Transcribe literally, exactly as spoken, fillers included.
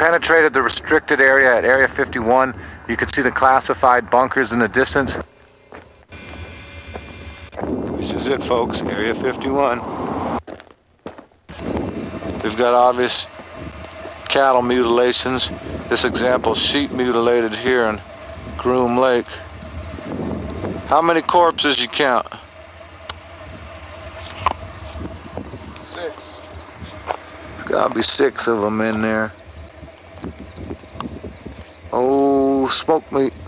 penetrated the restricted area at Area fifty-one. You can see the classified bunkers in the distance. This is it, folks, Area fifty-one. We've got obvious cattle mutilations. This example is sheep mutilated here in Groom Lake. How many corpses you count? Six. There's gotta be six of them in there. Oh, smoke meat.